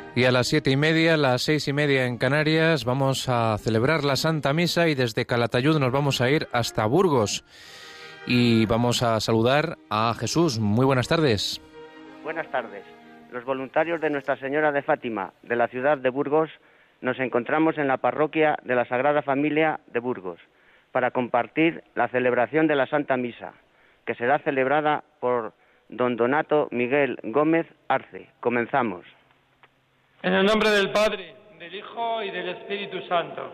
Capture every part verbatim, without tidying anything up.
Y a las siete y media, las seis y media en Canarias, vamos a celebrar la Santa Misa y desde Calatayud nos vamos a ir hasta Burgos. Y vamos a saludar a Jesús. Muy buenas tardes. Buenas tardes. Los voluntarios de Nuestra Señora de Fátima, de la ciudad de Burgos, nos encontramos en la parroquia de la Sagrada Familia de Burgos para compartir la celebración de la Santa Misa, que será celebrada por don Donato Miguel Gómez Arce. Comenzamos. En el nombre del Padre, del Hijo y del Espíritu Santo.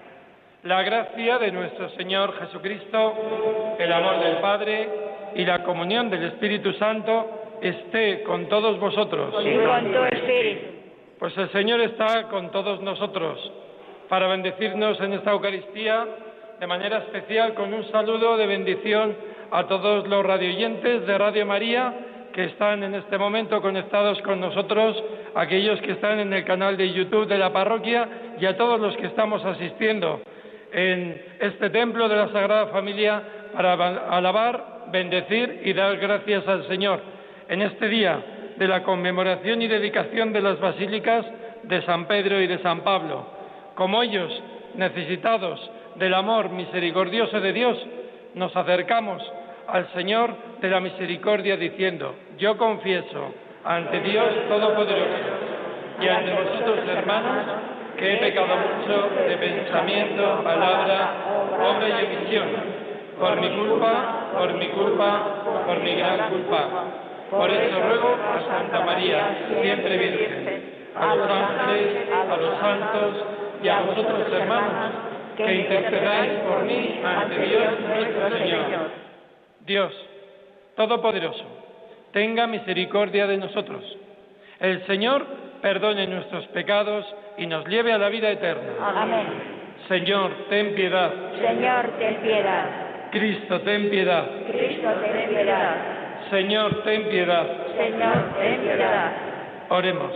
La gracia de nuestro Señor Jesucristo, el amor del Padre y la comunión del Espíritu Santo esté con todos vosotros. Y con tu espíritu. Pues el Señor está con todos nosotros para bendecirnos en esta Eucaristía de manera especial con un saludo de bendición a todos los radioyentes de Radio María que están en este momento conectados con nosotros, aquellos que están en el canal de YouTube de la parroquia y a todos los que estamos asistiendo en este templo de la Sagrada Familia para alabar, bendecir y dar gracias al Señor en este día de la conmemoración y dedicación de las basílicas de San Pedro y de San Pablo. Como ellos, necesitados del amor misericordioso de Dios, nos acercamos al Señor de la misericordia diciendo: yo confieso ante Dios Todopoderoso y ante vosotros, hermanos, que he pecado mucho de pensamiento, palabra, obra y omisión, por mi culpa, por mi culpa, por mi gran culpa. Por eso ruego a Santa María, siempre Virgen, a los ángeles, a los santos y a vosotros, hermanos, que intercedáis por mí ante Dios nuestro Señor. Dios Todopoderoso, tenga misericordia de nosotros. El Señor perdone nuestros pecados y nos lleve a la vida eterna. Amén. Señor, ten piedad. Señor, ten piedad. Cristo, ten piedad. Cristo, ten piedad. Señor, ten piedad. Señor, ten piedad. Oremos.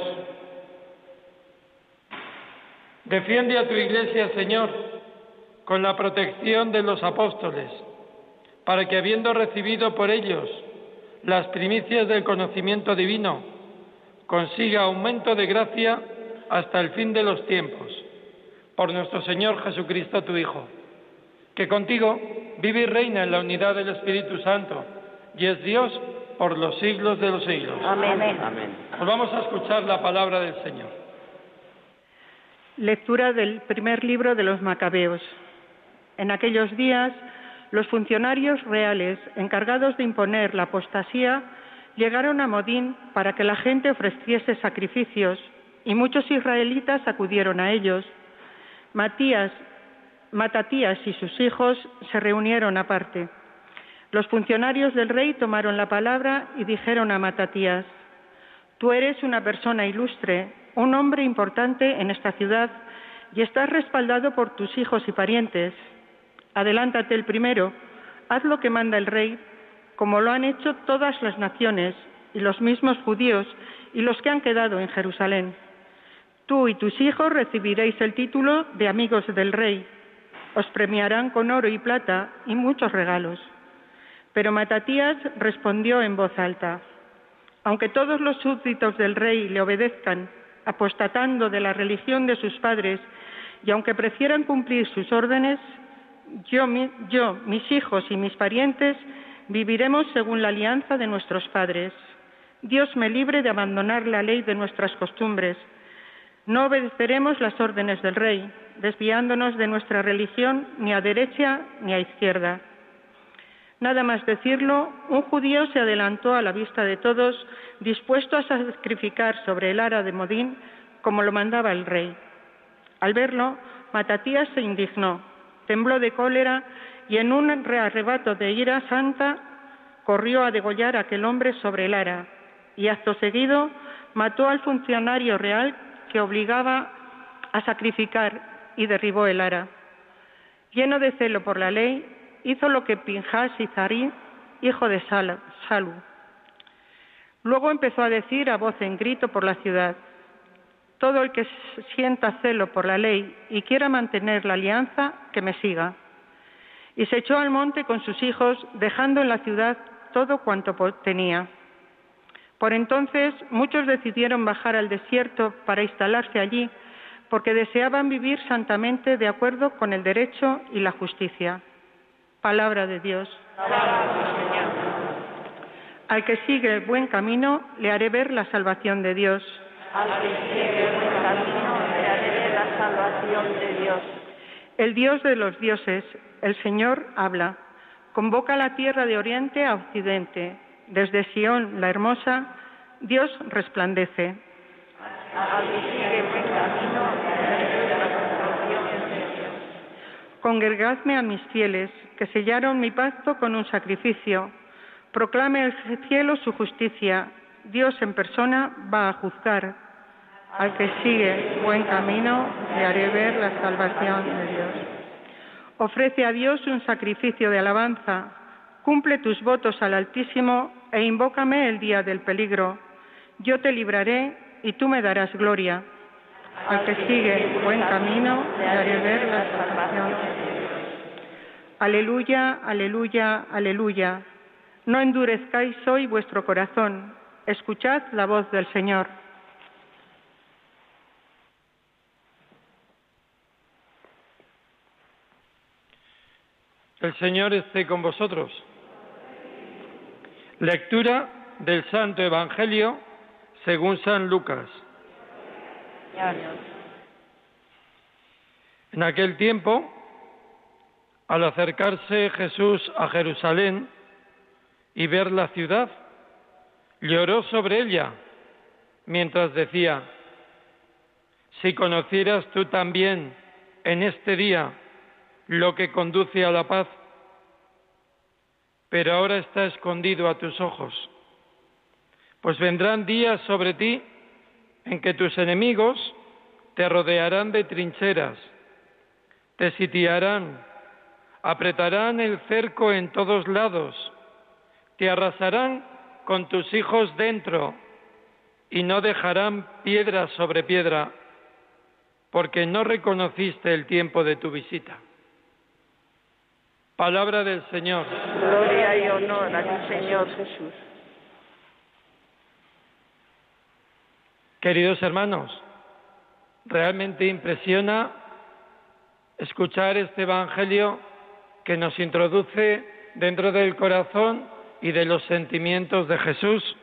Defiende a tu Iglesia, Señor, con la protección de los apóstoles, para que, habiendo recibido por ellos las primicias del conocimiento divino, consiga aumento de gracia hasta el fin de los tiempos. Por nuestro Señor Jesucristo, tu Hijo, que contigo vive y reina en la unidad del Espíritu Santo, y es Dios por los siglos de los siglos. Amén. Amén. Pues vamos a escuchar la palabra del Señor. Lectura del primer libro de los Macabeos. En aquellos días, los funcionarios reales encargados de imponer la apostasía llegaron a Modín para que la gente ofreciese sacrificios, y muchos israelitas acudieron a ellos. Matías, Matatías y sus hijos se reunieron aparte. Los funcionarios del rey tomaron la palabra y dijeron a Matatías: tú eres una persona ilustre, un hombre importante en esta ciudad, y estás respaldado por tus hijos y parientes. Adelántate el primero, haz lo que manda el rey, como lo han hecho todas las naciones y los mismos judíos y los que han quedado en Jerusalén. Tú y tus hijos recibiréis el título de amigos del rey. Os premiarán con oro y plata y muchos regalos. Pero Matatías respondió en voz alta: aunque todos los súbditos del rey le obedezcan, apostatando de la religión de sus padres, y aunque prefieran cumplir sus órdenes, Yo, mi, yo, mis hijos y mis parientes viviremos según la alianza de nuestros padres. Dios me libre de abandonar la ley de nuestras costumbres. No obedeceremos las órdenes del rey, desviándonos de nuestra religión ni a derecha ni a izquierda. Nada más decirlo, un judío se adelantó a la vista de todos, dispuesto a sacrificar sobre el ara de Modín, como lo mandaba el rey. Al verlo, Matatías se indignó. Tembló de cólera y en un arrebato de ira santa corrió a degollar a aquel hombre sobre el ara, y acto seguido mató al funcionario real que obligaba a sacrificar y derribó el ara. Lleno de celo por la ley, hizo lo que Pinjas y Zarí, hijo de Salu. Luego empezó a decir a voz en grito por la ciudad: todo el que sienta celo por la ley y quiera mantener la alianza, que me siga. Y se echó al monte con sus hijos, dejando en la ciudad todo cuanto tenía. Por entonces, muchos decidieron bajar al desierto para instalarse allí, porque deseaban vivir santamente de acuerdo con el derecho y la justicia. Palabra de Dios. Al que sigue el buen camino, le haré ver la salvación de Dios. Al que sigue el buen camino, le haré ver la salvación de Dios. El Dios de los dioses, el Señor, habla. Convoca a la tierra de oriente a occidente. Desde Sión, la hermosa, Dios resplandece. Al que sigue el buen camino, le haré ver la salvación de Dios. Congregadme a mis fieles, que sellaron mi pacto con un sacrificio. Proclame el cielo su justicia. Dios en persona va a juzgar. Al que sigue buen camino, le haré ver la salvación de Dios. Ofrece a Dios un sacrificio de alabanza. Cumple tus votos al Altísimo e invócame el día del peligro. Yo te libraré y tú me darás gloria. Al que sigue buen camino, le haré ver la salvación de Dios. Aleluya, aleluya, aleluya. No endurezcáis hoy vuestro corazón. Escuchad la voz del Señor. El Señor esté con vosotros. Lectura del Santo Evangelio según San Lucas. En aquel tiempo, al acercarse Jesús a Jerusalén y ver la ciudad, lloró sobre ella, mientras decía: si conocieras tú también en este día lo que conduce a la paz, pero ahora está escondido a tus ojos. Pues vendrán días sobre ti en que tus enemigos te rodearán de trincheras, te sitiarán, apretarán el cerco en todos lados, te arrasarán con tus hijos dentro y no dejarán piedra sobre piedra, porque no reconociste el tiempo de tu visita. Palabra del Señor. Gloria y honor a ti, Señor Jesús. Queridos hermanos, realmente impresiona escuchar este Evangelio que nos introduce dentro del corazón y de los sentimientos de Jesús.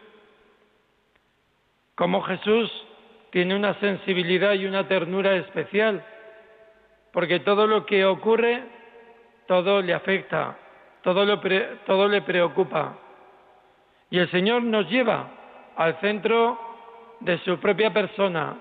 Cómo Jesús tiene una sensibilidad y una ternura especial, porque todo lo que ocurre, todo le afecta, todo, lo pre, todo le preocupa. Y el Señor nos lleva al centro de su propia persona.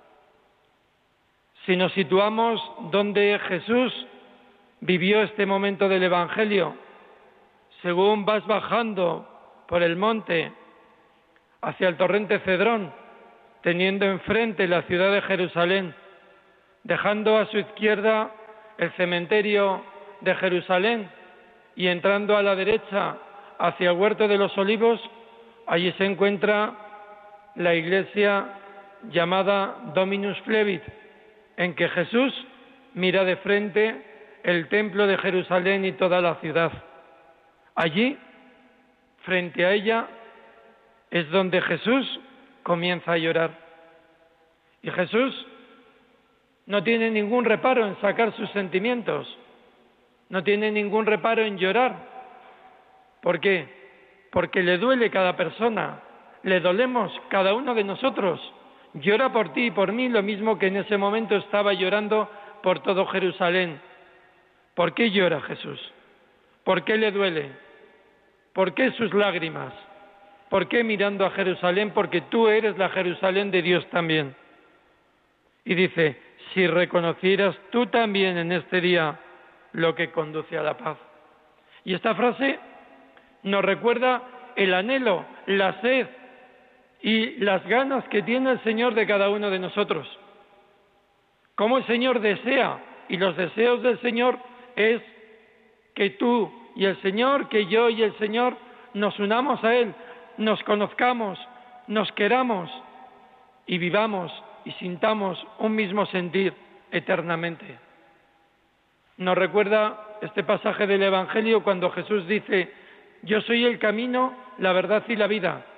Si nos situamos donde Jesús vivió este momento del Evangelio, según vas bajando por el monte hacia el torrente Cedrón, teniendo enfrente la ciudad de Jerusalén, dejando a su izquierda el cementerio de Jerusalén y entrando a la derecha hacia el huerto de los Olivos, allí se encuentra la iglesia llamada Dominus Flevit, en que Jesús mira de frente el templo de Jerusalén y toda la ciudad. Allí, frente a ella, es donde Jesús comienza a llorar. Y Jesús no tiene ningún reparo en sacar sus sentimientos, no tiene ningún reparo en llorar. ¿Por qué? Porque le duele cada persona, le dolemos cada uno de nosotros. Llora por ti y por mí lo mismo que en ese momento estaba llorando por todo Jerusalén. ¿Por qué llora Jesús? ¿Por qué le duele? ¿Por qué sus lágrimas? ¿Por qué mirando a Jerusalén? Porque tú eres la Jerusalén de Dios también. Y dice: si reconocieras tú también en este día lo que conduce a la paz. Y esta frase nos recuerda el anhelo, la sed y las ganas que tiene el Señor de cada uno de nosotros. Cómo el Señor desea, y los deseos del Señor es que tú y el Señor, que yo y el Señor nos unamos a Él, nos conozcamos, nos queramos y vivamos y sintamos un mismo sentir eternamente. Nos recuerda este pasaje del Evangelio cuando Jesús dice: yo soy el camino, la verdad y la vida.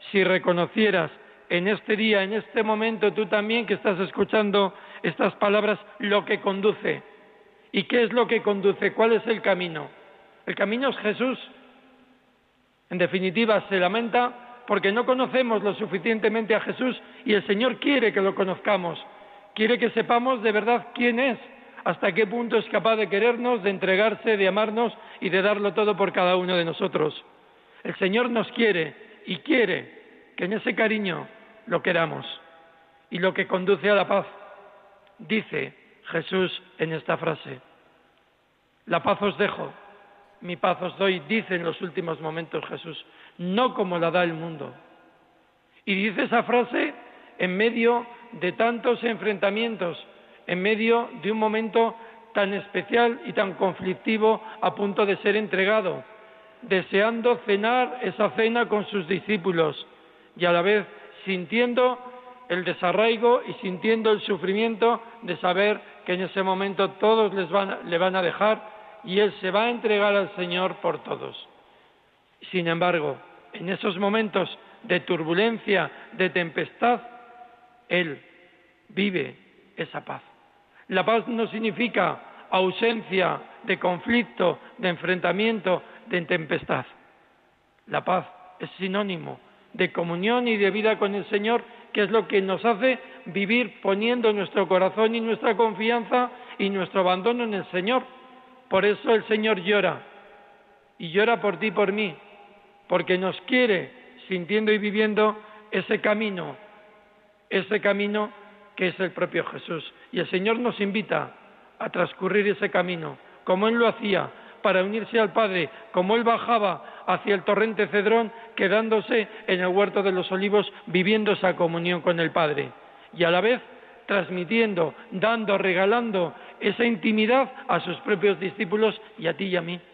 si reconocieras en este día, en este momento, tú también que estás escuchando estas palabras, lo que conduce. ¿Y qué es lo que conduce? ¿Cuál es el camino? El camino es Jesús. En definitiva, se lamenta porque no conocemos lo suficientemente a Jesús y el Señor quiere que lo conozcamos. Quiere que sepamos de verdad quién es, hasta qué punto es capaz de querernos, de entregarse, de amarnos y de darlo todo por cada uno de nosotros. El Señor nos quiere y quiere que en ese cariño lo queramos. Y lo que conduce a la paz, dice Jesús en esta frase: la paz os dejo, mi paz os doy, dice en los últimos momentos Jesús, no como la da el mundo. Y dice esa frase en medio de tantos enfrentamientos, en medio de un momento tan especial y tan conflictivo a punto de ser entregado, deseando cenar esa cena con sus discípulos y a la vez sintiendo el desarraigo y sintiendo el sufrimiento de saber que en ese momento todos les van, le van a dejar y Él se va a entregar al Señor por todos. Sin embargo, en esos momentos de turbulencia, de tempestad, Él vive esa paz. La paz no significa ausencia de conflicto, de enfrentamiento, de tempestad. La paz es sinónimo de comunión y de vida con el Señor, que es lo que nos hace vivir poniendo nuestro corazón y nuestra confianza y nuestro abandono en el Señor. Por eso el Señor llora, y llora por ti y por mí, porque nos quiere sintiendo y viviendo ese camino, ese camino que es el propio Jesús. Y el Señor nos invita a transcurrir ese camino, como Él lo hacía, para unirse al Padre, como Él bajaba hacia el torrente Cedrón, quedándose en el huerto de los olivos, viviendo esa comunión con el Padre, y a la vez transmitiendo, dando, regalando esa intimidad a sus propios discípulos y a ti y a mí.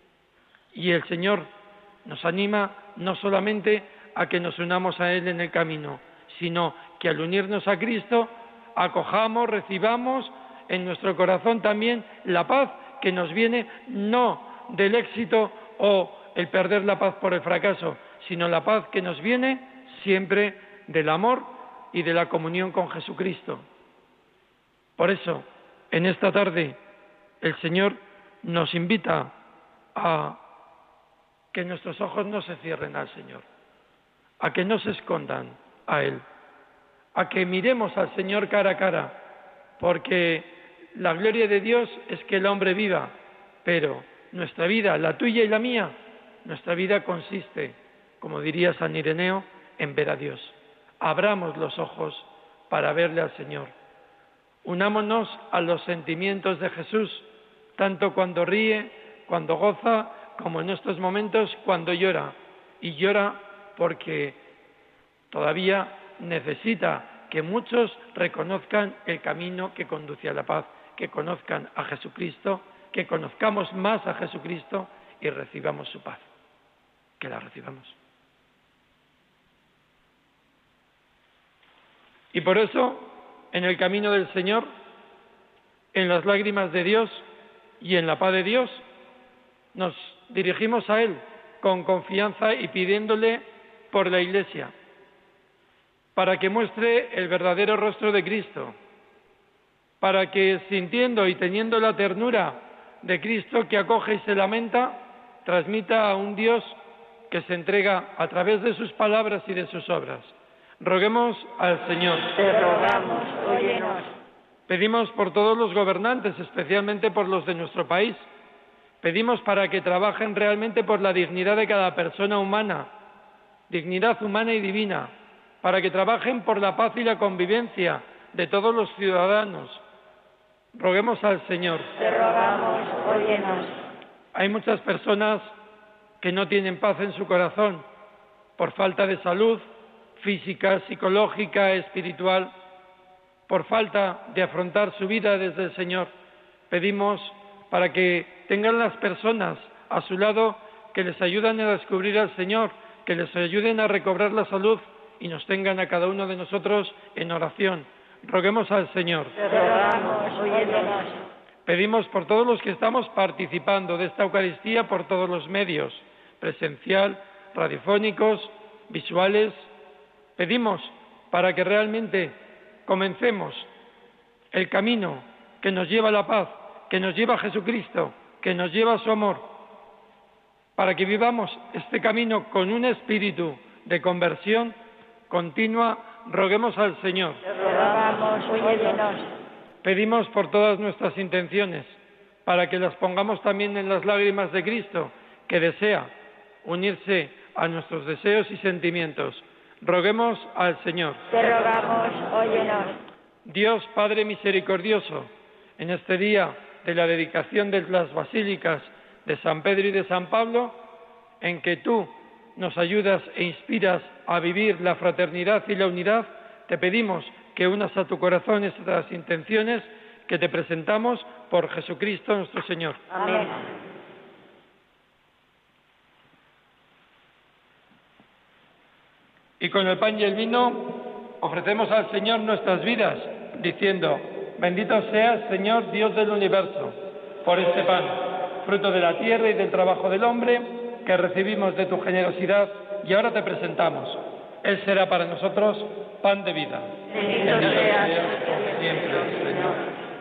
Y el Señor nos anima no solamente a que nos unamos a Él en el camino, sino que al unirnos a Cristo, acojamos, recibamos en nuestro corazón también la paz que nos viene no del éxito o el perder la paz por el fracaso, sino la paz que nos viene siempre del amor y de la comunión con Jesucristo. Por eso, en esta tarde, el Señor nos invita a que nuestros ojos no se cierren al Señor, a que no se escondan a Él, a que miremos al Señor cara a cara, porque la gloria de Dios es que el hombre viva, pero nuestra vida, la tuya y la mía, nuestra vida consiste, como diría San Ireneo, en ver a Dios. Abramos los ojos para verle al Señor. Unámonos a los sentimientos de Jesús, tanto cuando ríe, cuando goza, como en estos momentos cuando llora. Y llora porque todavía necesita que muchos reconozcan el camino que conduce a la paz, que conozcan a Jesucristo, que conozcamos más a Jesucristo y recibamos su paz. Que la recibamos. Y por eso, en el camino del Señor, en las lágrimas de Dios y en la paz de Dios, nos dirigimos a Él con confianza y pidiéndole por la Iglesia, para que muestre el verdadero rostro de Cristo, para que sintiendo y teniendo la ternura de Cristo que acoge y se lamenta, transmita a un Dios que se entrega a través de sus palabras y de sus obras. Roguemos al Señor. Te rogamos, óyenos. Pedimos por todos los gobernantes, especialmente por los de nuestro país. Pedimos para que trabajen realmente por la dignidad de cada persona humana, dignidad humana y divina, para que trabajen por la paz y la convivencia de todos los ciudadanos. Roguemos al Señor. Te rogamos, óyenos. Hay muchas personas que no tienen paz en su corazón por falta de salud física, psicológica, espiritual, por falta de afrontar su vida desde el Señor. Pedimos para que tengan las personas a su lado que les ayuden a descubrir al Señor, que les ayuden a recobrar la salud y nos tengan a cada uno de nosotros en oración. Roguemos al Señor. Te rogamos, óyenos. Pedimos por todos los que estamos participando de esta Eucaristía por todos los medios, presencial, radiofónicos visuales. Pedimos para que realmente comencemos el camino que nos lleva a la paz, que nos lleva a Jesucristo, que nos lleva a su amor, para que vivamos este camino con un espíritu de conversión continua. Roguemos al Señor. Te rogamos, óyenos. Pedimos por todas nuestras intenciones, para que las pongamos también en las lágrimas de Cristo, que desea unirse a nuestros deseos y sentimientos. Roguemos al Señor. Te rogamos, óyenos. Dios Padre misericordioso, en este día de la dedicación de las basílicas de San Pedro y de San Pablo, en que tú nos ayudas e inspiras a vivir la fraternidad y la unidad, te pedimos que unas a tu corazón estas intenciones que te presentamos por Jesucristo nuestro Señor. Amén. Y con el pan y el vino ofrecemos al Señor nuestras vidas, diciendo: bendito seas, Señor, Dios del universo, por este pan, fruto de la tierra y del trabajo del hombre, que recibimos de tu generosidad y ahora te presentamos. Él será para nosotros pan de vida. Bendito seas por siempre, Señor.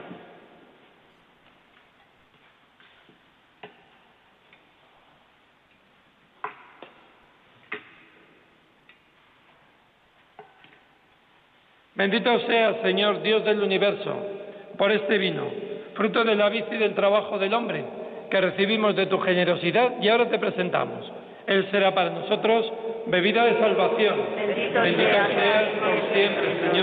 Bendito seas, Señor, Dios del universo, por este vino, fruto de la vid y del trabajo del hombre, que recibimos de tu generosidad y ahora te presentamos. Él será para nosotros bebida de salvación. Bendito, Bendito seas, seas por siempre, Señor.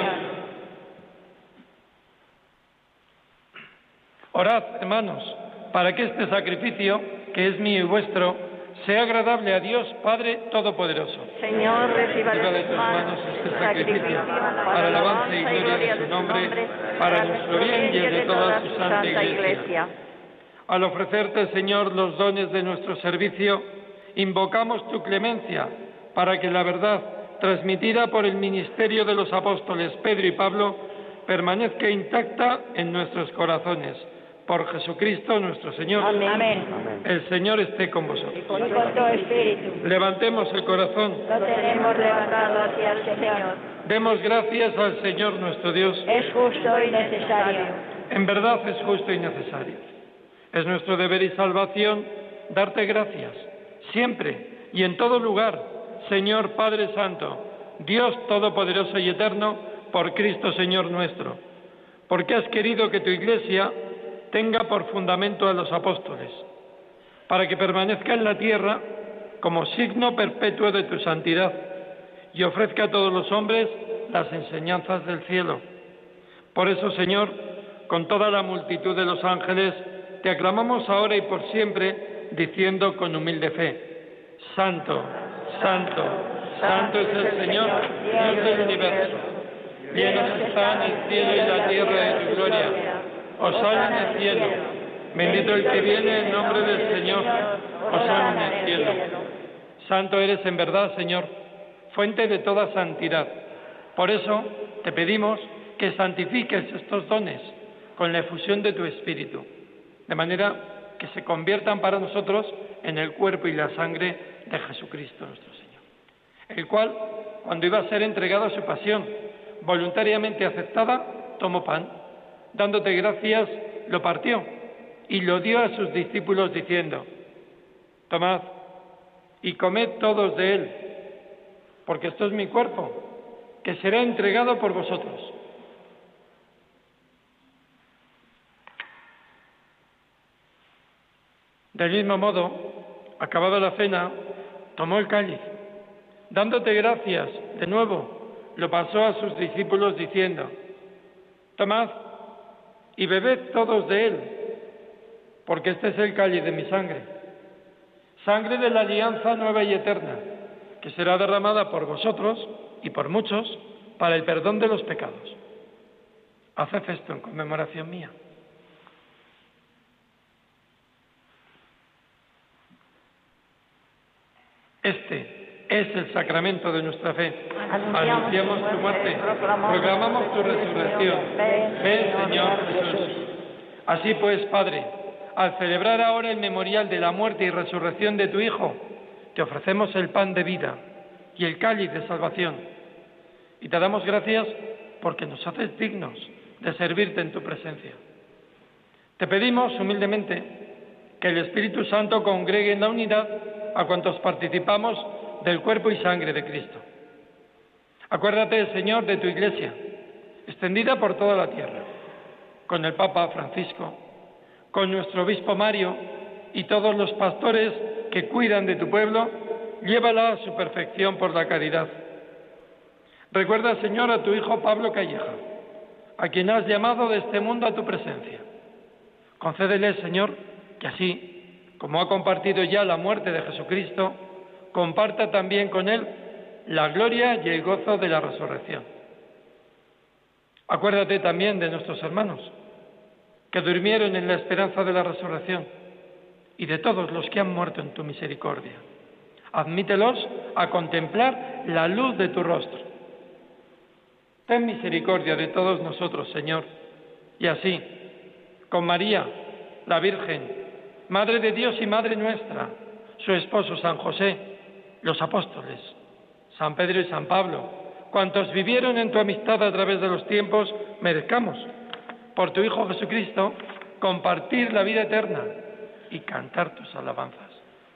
Orad, hermanos, para que este sacrificio, que es mío y vuestro, sea agradable a Dios Padre Todopoderoso. Señor, reciba Reciba de tus manos este sacrificio, para alabanza y gloria de su nombre, para nuestro bien y el de toda su santa Iglesia. Al ofrecerte, Señor, los dones de nuestro servicio, invocamos tu clemencia, para que la verdad, transmitida por el ministerio de los apóstoles Pedro y Pablo, permanezca intacta en nuestros corazones. Por Jesucristo nuestro Señor. Amén. El Señor esté con vosotros. Y con tu espíritu. Levantemos el corazón. Lo tenemos levantado hacia el Señor. Demos gracias al Señor nuestro Dios. Es justo y necesario. En verdad es justo y necesario. Es nuestro deber y salvación darte gracias, siempre y en todo lugar, Señor Padre Santo, Dios Todopoderoso y Eterno, por Cristo Señor nuestro, porque has querido que tu Iglesia tenga por fundamento a los apóstoles, para que permanezca en la tierra como signo perpetuo de tu santidad y ofrezca a todos los hombres las enseñanzas del cielo. Por eso, Señor, con toda la multitud de los ángeles, te aclamamos ahora y por siempre, diciendo con humilde fe: Santo, Santo, Santo es el Señor, Dios del universo. Llenos están el cielo y la tierra de tu gloria. Hosana en el cielo. Bendito el que viene en nombre del Señor. Hosana en el cielo. Santo eres en verdad, Señor, fuente de toda santidad. Por eso te pedimos que santifiques estos dones con la efusión de tu Espíritu, de manera que se conviertan para nosotros en el cuerpo y la sangre de Jesucristo nuestro Señor, el cual, cuando iba a ser entregado a su pasión, voluntariamente aceptada, tomó pan, dándote gracias, lo partió y lo dio a sus discípulos diciendo: tomad y comed todos de él, porque esto es mi cuerpo, que será entregado por vosotros. Del mismo modo, acabada la cena, tomó el cáliz, dándote gracias, de nuevo, lo pasó a sus discípulos diciendo: tomad y bebed todos de él, porque este es el cáliz de mi sangre, sangre de la alianza nueva y eterna, que será derramada por vosotros y por muchos para el perdón de los pecados. Haced esto en conmemoración mía. Este es el sacramento de nuestra fe. Anunciamos tu muerte, proclamamos tu resurrección. Ven, Señor Jesús. Así pues, Padre, al celebrar ahora el memorial de la muerte y resurrección de tu Hijo, te ofrecemos el pan de vida y el cáliz de salvación. Y te damos gracias porque nos haces dignos de servirte en tu presencia. Te pedimos humildemente que el Espíritu Santo congregue en la unidad a cuantos participamos del cuerpo y sangre de Cristo. Acuérdate, Señor, de tu Iglesia, extendida por toda la tierra, con el Papa Francisco, con nuestro obispo Mario y todos los pastores que cuidan de tu pueblo, llévala a su perfección por la caridad. Recuerda, Señor, a tu hijo Pablo Calleja, a quien has llamado de este mundo a tu presencia. Concédele, Señor, que así, como ha compartido ya la muerte de Jesucristo, comparta también con él la gloria y el gozo de la resurrección. Acuérdate también de nuestros hermanos, que durmieron en la esperanza de la resurrección, y de todos los que han muerto en tu misericordia. Admítelos a contemplar la luz de tu rostro. Ten misericordia de todos nosotros, Señor, y así, con María, la Virgen, Madre de Dios y Madre nuestra, su esposo San José, los apóstoles, San Pedro y San Pablo, cuantos vivieron en tu amistad a través de los tiempos, merezcamos, por tu Hijo Jesucristo, compartir la vida eterna y cantar tus alabanzas.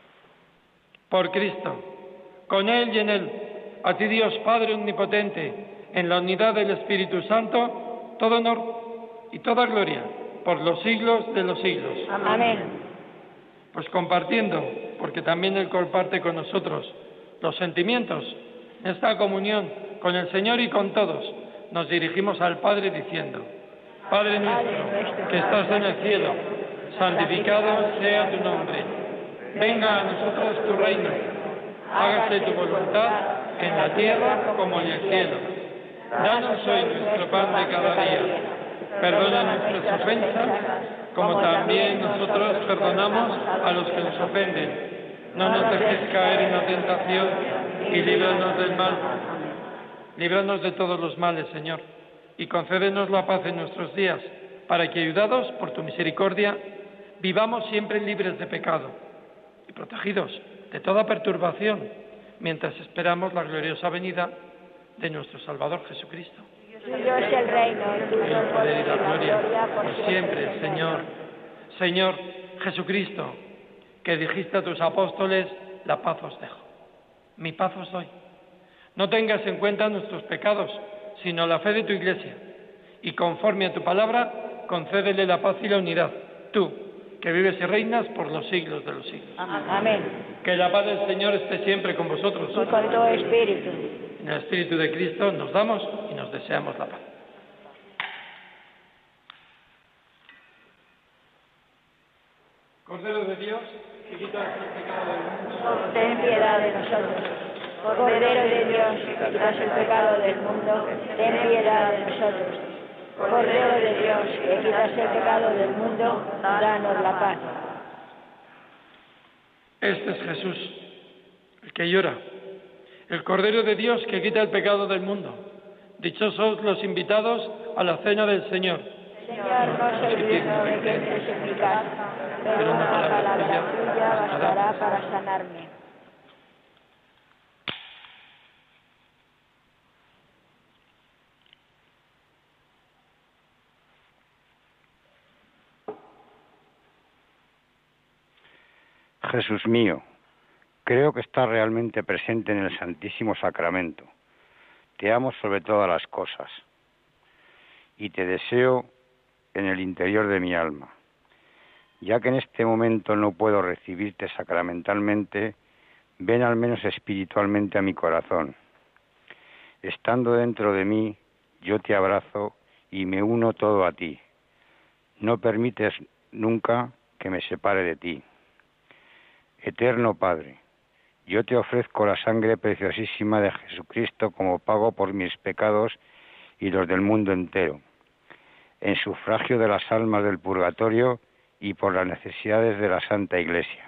Por Cristo, con Él y en Él, a ti Dios Padre Omnipotente, en la unidad del Espíritu Santo, todo honor y toda gloria por los siglos de los siglos. Amén. Pues compartiendo, porque también Él comparte con nosotros los sentimientos, esta comunión con el Señor y con todos, nos dirigimos al Padre diciendo: Padre nuestro, que estás en el cielo, santificado sea tu nombre. Venga a nosotros tu reino. Hágase tu voluntad en la tierra como en el cielo. Danos hoy nuestro pan de cada día. Perdona nuestras ofensas, como también nosotros perdonamos a los que nos ofenden. No nos dejes caer en la tentación y líbranos del mal. Líbranos de todos los males, Señor, y concédenos la paz en nuestros días, para que, ayudados por tu misericordia, vivamos siempre libres de pecado y protegidos de toda perturbación, mientras esperamos la gloriosa venida de nuestro Salvador Jesucristo. Tuyo es el reino, tuyo El poder y la gloria por siempre, Señor. Señor Jesucristo, que dijiste a tus apóstoles: la paz os dejo, mi paz os doy. No tengas en cuenta nuestros pecados, sino la fe de tu Iglesia, y conforme a tu palabra, concédele la paz y la unidad, tú, que vives y reinas por los siglos de los siglos. Amén. Que la paz del Señor esté siempre con vosotros. Y con todo espíritu. En el Espíritu de Cristo nos damos y nos deseamos la paz. Cordero de Dios, que quitas el pecado del mundo, Ten piedad de nosotros. Cordero de Dios, que quitas el pecado del mundo, ten piedad de nosotros. Cordero de Dios, que quitas el pecado del mundo, danos la paz. Este es Jesús, el que llora, el Cordero de Dios que quita el pecado del mundo. Dichosos los invitados a la cena del Señor. Señor, no soy digno de que entres en mi casa, pero una palabra tuya bastará para sanarme. Jesús mío, creo que estás realmente presente en el Santísimo Sacramento. Te amo sobre todas las cosas y te deseo en el interior de mi alma. Ya que en este momento no puedo recibirte sacramentalmente, ven al menos espiritualmente a mi corazón. Estando dentro de mí, yo te abrazo y me uno todo a ti. No permites nunca que me separe de ti. Eterno Padre, yo te ofrezco la sangre preciosísima de Jesucristo como pago por mis pecados y los del mundo entero, en sufragio de las almas del purgatorio y por las necesidades de la Santa Iglesia.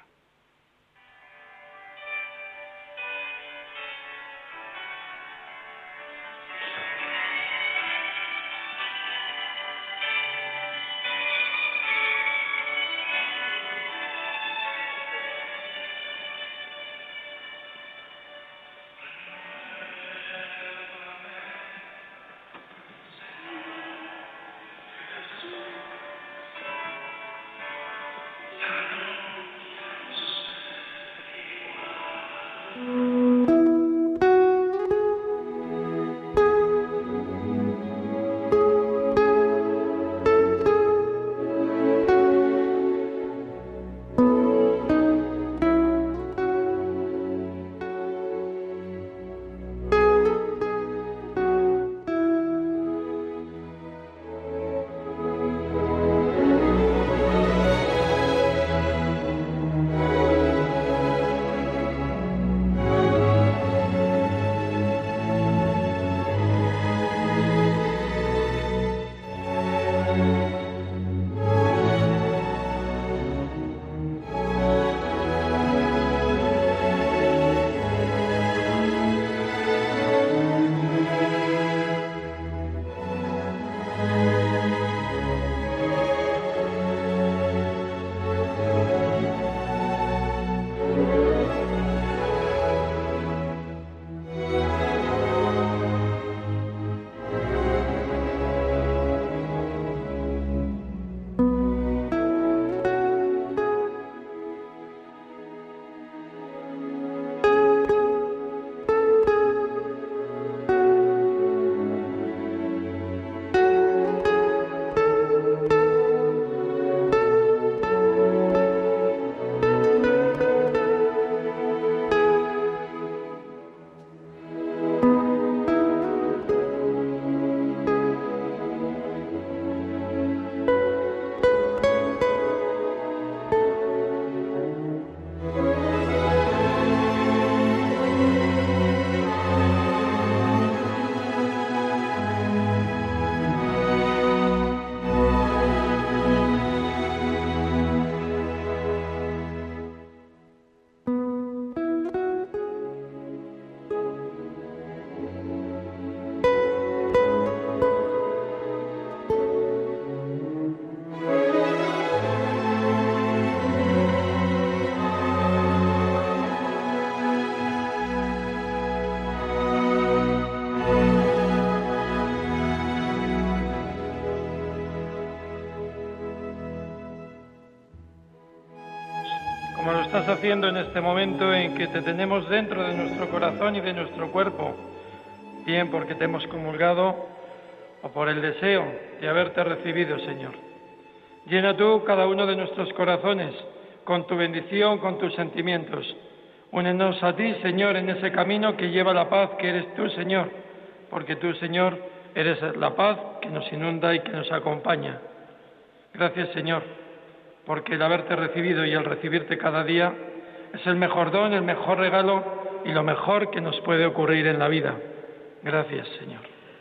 como lo estás haciendo en este momento en que te tenemos dentro de nuestro corazón y de nuestro cuerpo, bien porque te hemos comulgado o por el deseo de haberte recibido, Señor. Llena tú cada uno de nuestros corazones con tu bendición, con tus sentimientos. Únenos a ti, Señor, en ese camino que lleva la paz, que eres tú, Señor, porque tú, Señor, eres la paz que nos inunda y que nos acompaña. Gracias, Señor, porque el haberte recibido y el recibirte cada día es el mejor don, el mejor regalo y lo mejor que nos puede ocurrir en la vida. Gracias, Señor.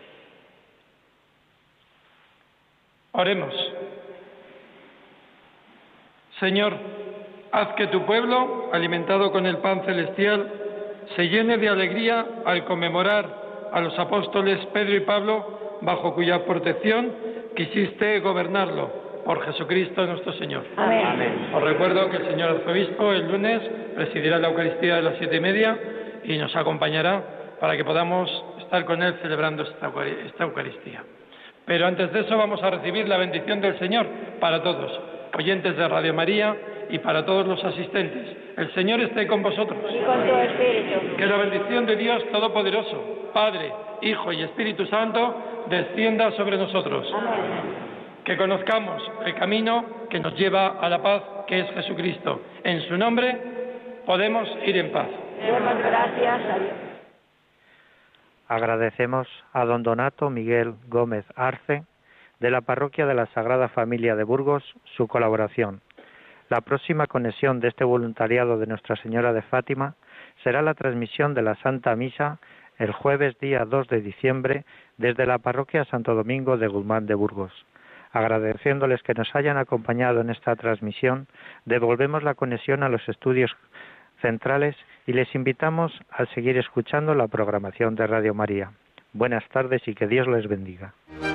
Oremos. Señor, haz que tu pueblo, alimentado con el pan celestial, se llene de alegría al conmemorar a los apóstoles Pedro y Pablo, bajo cuya protección quisiste gobernarlo, por Jesucristo nuestro Señor. Amén. Amén. Os recuerdo que el señor arzobispo el lunes presidirá la Eucaristía de las siete y media y nos acompañará para que podamos estar con él celebrando esta, esta Eucaristía. Pero antes de eso vamos a recibir la bendición del Señor para todos, oyentes de Radio María y para todos los asistentes. El Señor esté con vosotros. Y con tu espíritu. Que la bendición de Dios Todopoderoso, Padre, Hijo y Espíritu Santo, descienda sobre nosotros. Amén. Que conozcamos el camino que nos lleva a la paz, que es Jesucristo. En su nombre podemos ir en paz. Demos gracias a Dios. Agradecemos a don Donato Miguel Gómez Arce, de la Parroquia de la Sagrada Familia de Burgos, su colaboración. La próxima conexión de este voluntariado de Nuestra Señora de Fátima será la transmisión de la Santa Misa el jueves día dos de diciembre desde la Parroquia Santo Domingo de Guzmán de Burgos. Agradeciéndoles que nos hayan acompañado en esta transmisión, devolvemos la conexión a los estudios centrales y les invitamos a seguir escuchando la programación de Radio María. Buenas tardes y que Dios les bendiga.